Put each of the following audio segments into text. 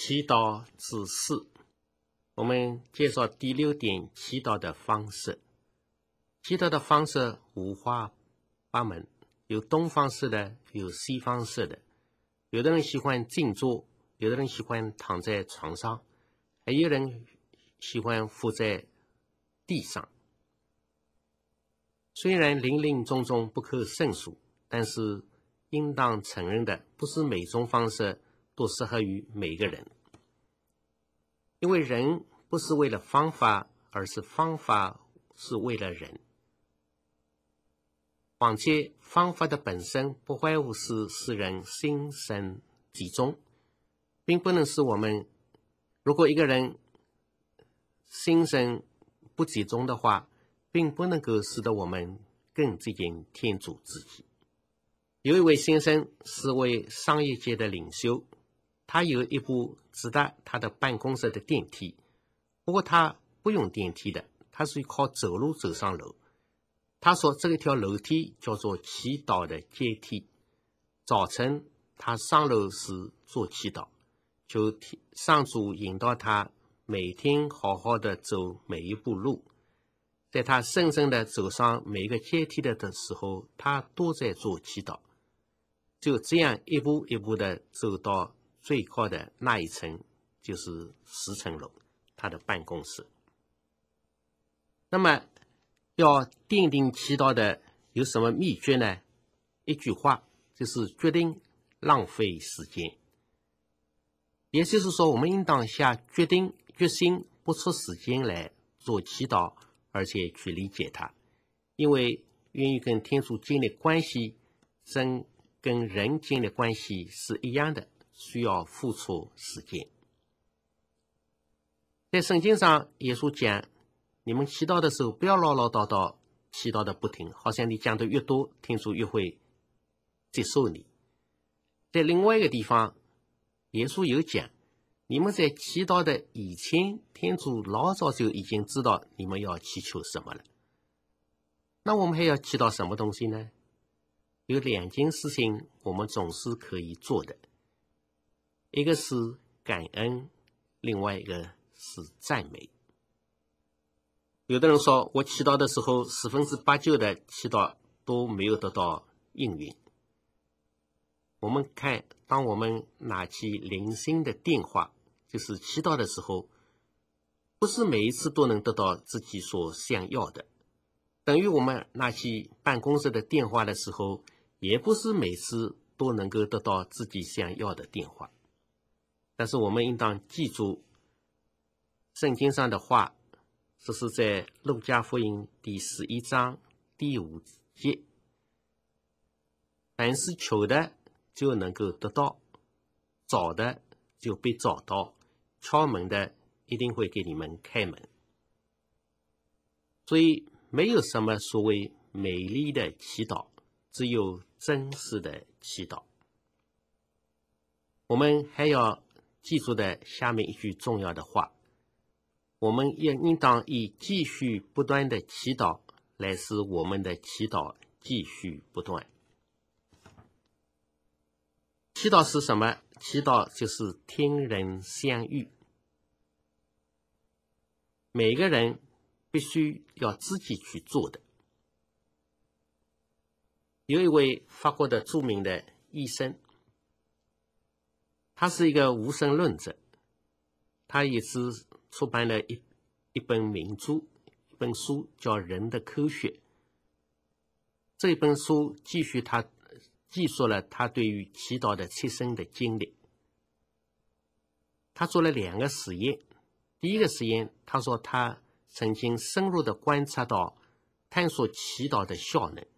祈祷指示，我们介绍第6点祈祷的方式。祈祷的方式五花八门，有东方式的，有西方式的。有的人喜欢静坐，有的人喜欢躺在床上，还有人喜欢伏在地上。虽然林林总总不可胜数，但是应当承认的，不是每种方式都适合于每个人。因为人不是为了方法，而是方法是为了人。况且方法的本身不外乎是使人心神集中，并不能使我们，如果一个人心神不集中的话，并不能够使得我们更接近天主自己。有一位先生是位商业界的领袖，他有一部直达他的办公室的电梯，不过他不用电梯的，他是靠走路走上楼。他说这条楼梯叫做祈祷的阶梯。早晨他上楼时做祈祷，求上主引导他每天好好的走每一步路。在他深深的走上每个阶梯的时候，他都在做祈祷。就这样一步一步的走到最高的那一层，就是10层楼，他的办公室。那么要奠定祈祷的有什么秘诀呢？一句话，就是决定浪费时间。也就是说，我们应当下决心不出时间来做祈祷，而且去理解它。因为愿意跟天主建立关系，跟人建立关系是一样的，需要付出时间。在圣经上，耶稣讲，你们祈祷的时候不要唠唠叨叨，祈祷的不停，好像你讲的越多，天主越会接受你。在另外一个地方，耶稣有讲，你们在祈祷的以前，天主老早就已经知道你们要祈求什么了。那我们还要祈祷什么东西呢？有2件事情我们总是可以做的，一个是感恩，另外一个是赞美。有的人说，我祈祷的时候89%的祈祷都没有得到应允。我们看，当我们拿起灵性的电话，就是祈祷的时候，不是每一次都能得到自己所想要的。等于我们拿起办公室的电话的时候，也不是每次都能够得到自己想要的电话。但是我们应当记住圣经上的话，这是在路加福音第11章第5节，凡是求的就能够得到，找的就被找到，敲门的一定会给你们开门。所以没有什么所谓美丽的祈祷，只有真实的祈祷。我们还要记住的下面一句重要的话，我们也应当以继续不断的祈祷来使我们的祈祷继续不断。祈祷是什么？祈祷就是天人相遇。每个人必须要自己去做的。有一位法国的著名的医生，他是一个无神论者，他也是出版了一本名著，一本书叫《人的科学》。这本书记述了他对于祈祷的切身的经历。他做了2个实验。第一个实验，他说他曾经深入的观察到探索祈祷的效能。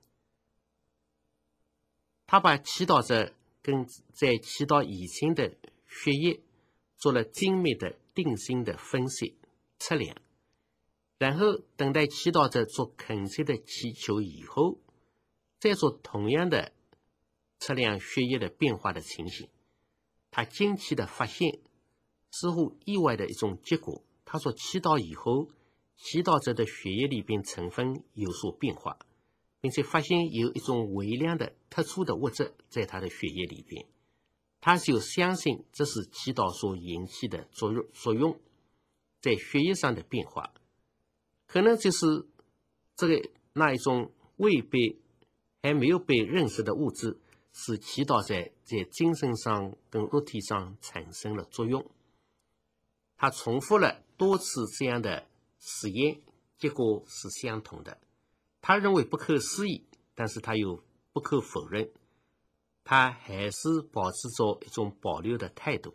他把祈祷者跟在祈祷以前的血液做了精密的定性的分析测量，然后等待祈祷者做恳切的祈求以后，再做同样的测量血液的变化的情形。他惊奇的发现，似乎意外的一种结果。他说祈祷以后，祈祷者的血液里边成分有所变化，并且发现有一种微量的特殊的物质在他的血液里边。 他就相信这是祈祷所引起的作用在血液上的变化，可能就是那一种还没有被认识的物质，使祈祷在精神上跟肉体上产生了作用。他重复了多次这样的实验，结果是相同的。他认为不可思议，但是他又不可否认，他还是保持着一种保留的态度，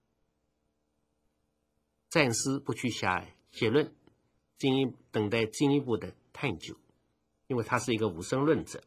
暂时不去下结论，等待进一步的探究，因为他是一个无神论者。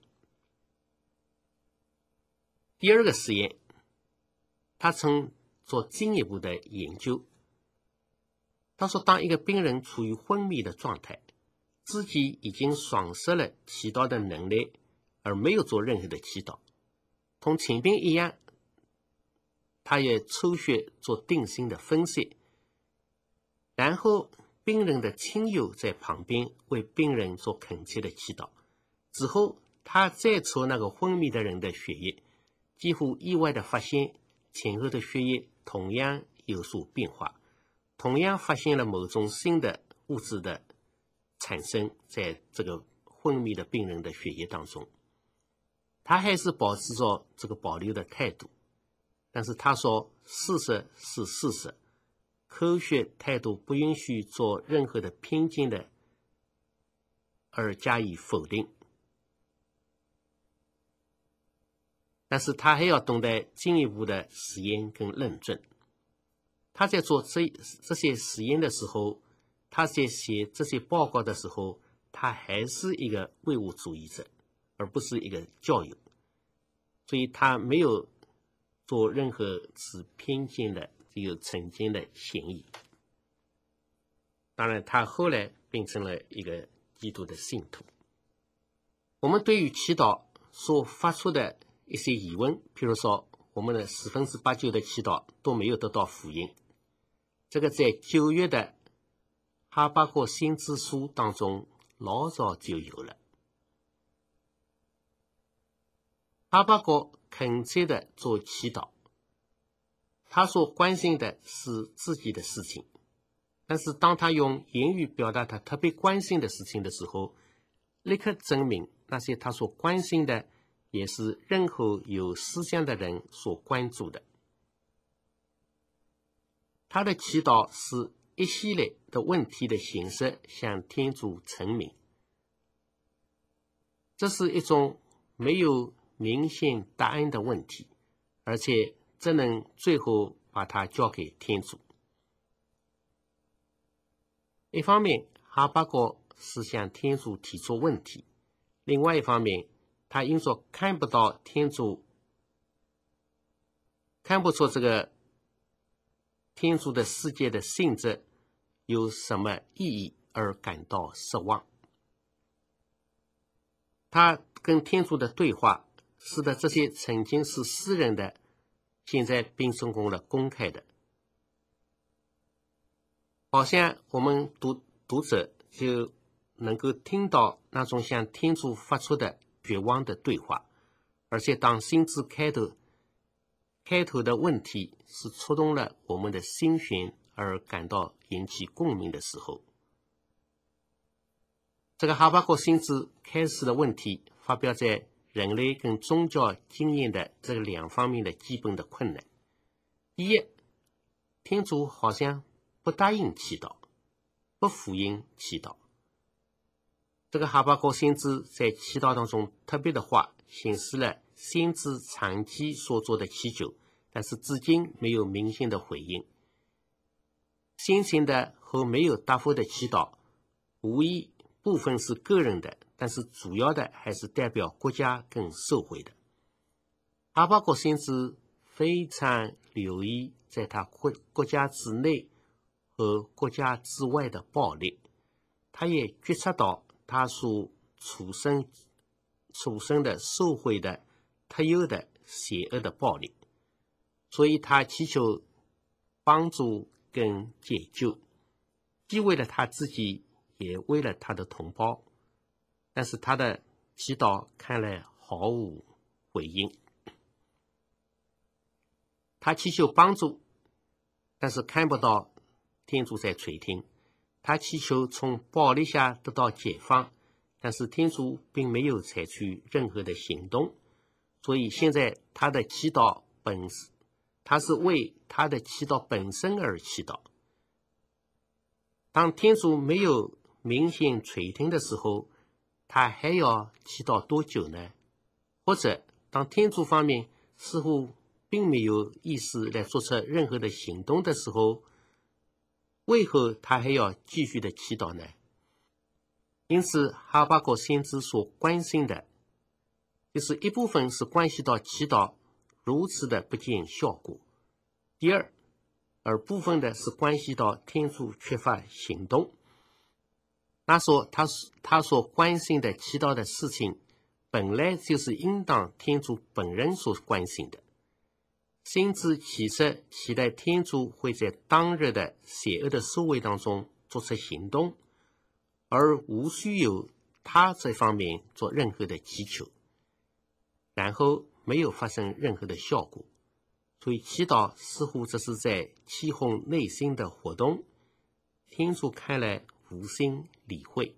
第二个实验，他曾做进一步的研究。他说，当一个病人处于昏迷的状态，自己已经丧失了祈祷的能力，而没有做任何的祈祷，同秦兵一样，他也抽血做定性的分析，然后病人的亲友在旁边为病人做恳切的祈祷，之后他再抽那个昏迷的人的血液，几乎意外地发现前后的血液同样有所变化，同样发现了某种新的物质的产生在这个昏迷的病人的血液当中。他还是保持着这个保留的态度，但是他说事实是事实，科学态度不允许做任何的偏见的而加以否定。但是他还要懂得进一步的实验跟论证。他在做这些实验的时候，他在写这些报告的时候，他还是一个唯物主义者，而不是一个教友，所以他没有做任何持偏见的这个成见的嫌疑。当然他后来变成了一个基督的信徒。我们对于祈祷所发出的一些疑问，譬如说我们的89%的祈祷都没有得到福音，这个在9月的哈巴谷先知书当中老早就有了。哈巴谷恳切的做祈祷，他所关心的是自己的事情，但是当他用言语表达他特别关心的事情的时候，立刻证明那些他所关心的也是任何有思想的人所关注的。他的祈祷是一系列的问题的形式向天主陈明，这是一种没有明显答案的问题，而且只能最后把它交给天主。一方面，哈巴谷是向天主提出问题，另外一方面，他因着看不到天主，看不出这个天主的世界的性质有什么意义而感到失望。他跟天主的对话使得这些曾经是私人的，现在变成功了公开的。好像我们读者就能够听到那种向天主发出的绝望的对话，而且当心智开头的问题是触动了我们的心弦而感到引起共鸣的时候，这个哈巴谷先知开始的问题发表在人类跟宗教经验的这个两方面的基本的困难。第一，天主好像不答应祈祷，不福音祈祷。这个哈巴谷先知在祈祷当中特别的话，显示了先知长期所做的祈求，但是至今没有明显的回应。先前的和没有答复的祈祷，无疑部分是个人的，但是主要的还是代表国家跟社会的。哈巴谷先知非常留意在他国家之内和国家之外的暴力，他也觉察到他所处身的社会的特有的邪恶的暴力，所以他祈求帮助跟解救，既为了他自己，也为了他的同胞，但是他的祈祷看来毫无回应。 他祈求帮助，但是看不到天主在垂听。他祈求从暴力下得到解放，但是天主并没有采取任何的行动。所以现在他的祈祷他是为他的祈祷本身而祈祷。当天主没有明显垂听的时候，他还要祈祷多久呢？或者当天主方面似乎并没有意思来做出任何的行动的时候，为何他还要继续的祈祷呢？因此哈巴谷先知所关心的就是一部分是关系到祈祷如此的不见效果，第二，而部分的是关系到天主缺乏行动。那说他所关心的祈祷的事情本来就是应当天主本人所关心的。先知其实期待天主会在当日的邪恶的社会当中做出行动，而无需有他这方面做任何的祈求，然后没有发生任何的效果。所以祈祷似乎这是在欺哄内心的活动，天主看来无心理会。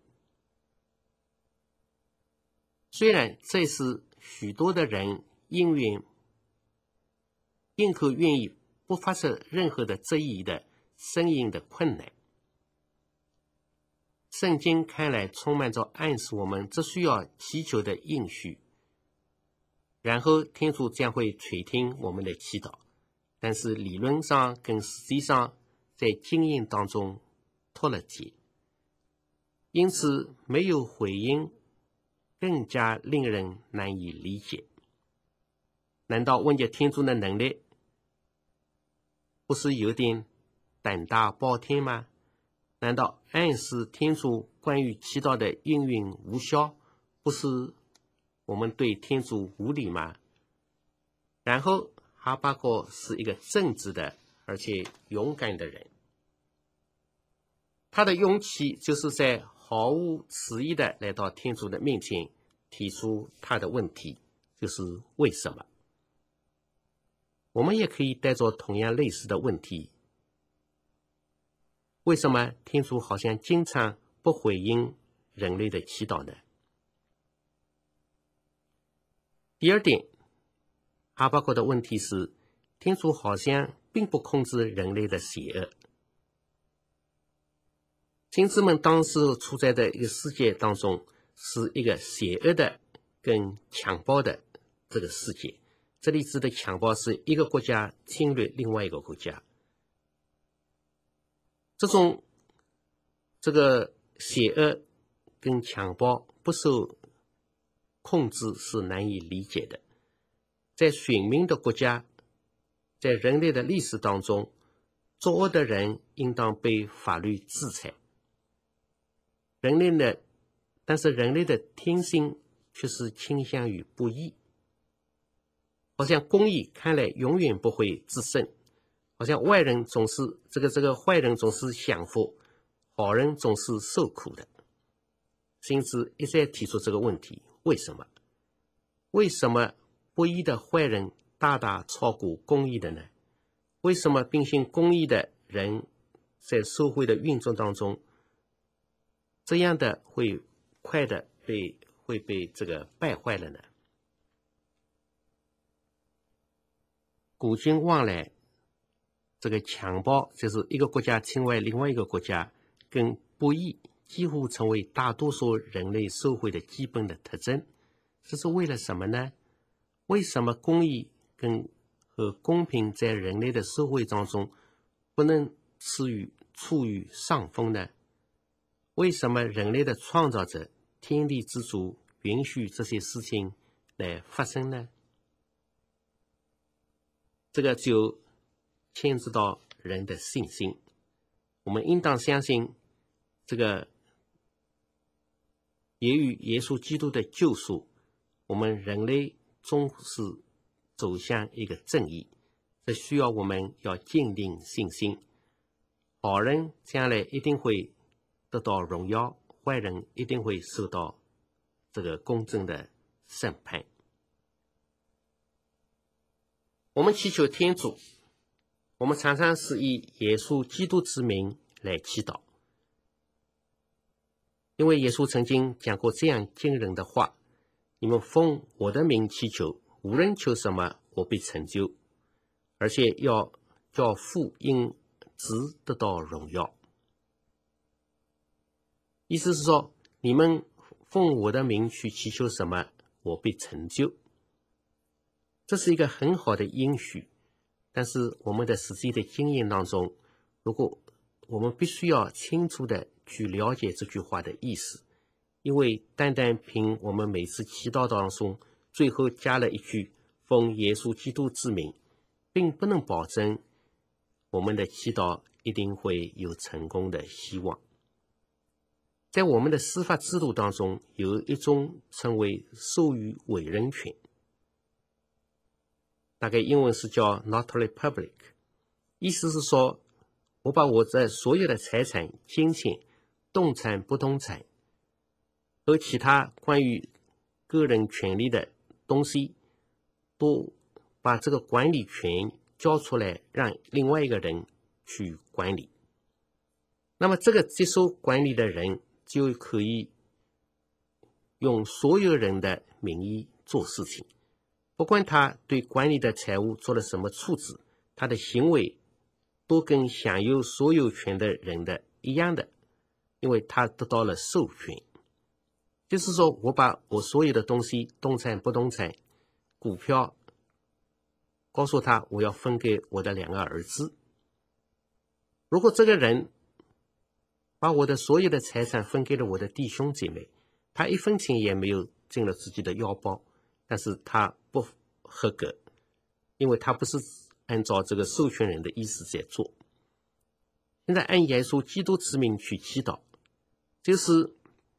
虽然这是许多的人因可愿意不发出任何的质疑的声音的困难，圣经看来充满着暗示我们只需要祈求的应许，然后天主将会垂听我们的祈祷，但是理论上跟实际上在经验当中脱了节，因此没有回应更加令人难以理解。难道问着天主的能力不是有点胆大包天吗？难道暗示天主关于祈祷的应允无效，不是我们对天主无礼吗？然后哈巴谷是一个正直的而且勇敢的人，他的勇气就是在毫无迟疑的来到天主的面前，提出他的问题，就是为什么。我们也可以带着同样类似的问题，为什么天主好像经常不回应人类的祈祷呢？第二点，哈巴谷的问题是，天主好像并不控制人类的邪恶。先知们当时处在的一个世界当中，是一个邪恶的跟强暴的这个世界。这里指的强暴是一个国家侵略另外一个国家，这个邪恶跟强暴不受控制是难以理解的。在选民的国家，在人类的历史当中，作恶的人应当被法律制裁。但是人类的天性却是倾向于不义，好像公义看来永远不会制胜，好像外人总是这个坏人总是享福，好人总是受苦的。先知一再提出这个问题，为什么？为什么不义的坏人大大超过公义的呢？为什么秉行公义的人在社会的运作当中，这样的会被这个败坏了呢？古今往来，这个强暴就是一个国家侵害另外一个国家，跟不义几乎成为大多数人类社会的基本的特征。这是为了什么呢？为什么公义和公平在人类的社会当中不能处于上风呢？为什么人类的创造者天地之主允许这些事情来发生呢？这个就牵涉到人的信心。我们应当相信，这个也与耶稣基督的救赎，我们人类终是走向一个正义，这需要我们要坚定信心。好人将来一定会得到荣耀，坏人一定会受到这个公正的审判。我我们祈求天主，我们常常是以耶稣基督之名来祈祷，因为耶稣曾经讲过这样惊人的话：你们奉我的名祈求，无论求什么，我必成就，而且要叫父因子得到荣耀。意思是说，你们奉我的名去祈求什么，我必成就。这是一个很好的应许，但是我们的实际的经验当中，如果我们必须要清楚的去了解这句话的意思，因为单单凭我们每次祈祷当中最后加了一句奉耶稣基督之名，并不能保证我们的祈祷一定会有成功的希望。在我们的司法制度当中，有一种称为授予委任权，大概英文是叫 notary public， 意思是说，我把我的所有的财产、金钱、动产、不动产和其他关于个人权利的东西，都把这个管理权交出来，让另外一个人去管理。那么这个接受管理的人就可以用所有人的名义做事情，不管他对管理的财务做了什么处置，他的行为都跟享有所有权的人的一样的，因为他得到了授权。就是说，我把我所有的东西，动产、不动产、股票，告诉他我要分给我的2个儿子。如果这个人把我的所有的财产分给了我的弟兄姐妹，他一分钱也没有进了自己的腰包，但是他不合格，因为他不是按照这个授权人的意思在做。现在按耶稣基督之名去祈祷，就是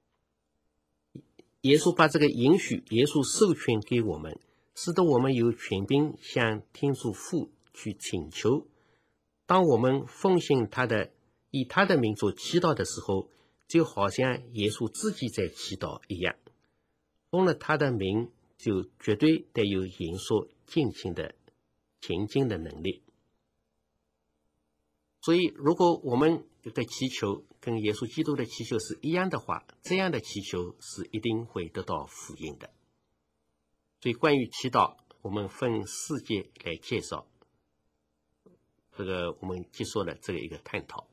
耶稣把这个允许，耶稣授权给我们，使得我们有权柄向天主父去请求。当我们奉行他的，以他的名做祈祷的时候，就好像耶稣自己在祈祷一样，奉了他的名，就绝对得有言说尽情的前进的能力。所以如果我们的祈求跟耶稣基督的祈求是一样的话，这样的祈求是一定会得到福音的。所以关于祈祷，我们分4节来介绍，这个我们结束了这个一个探讨。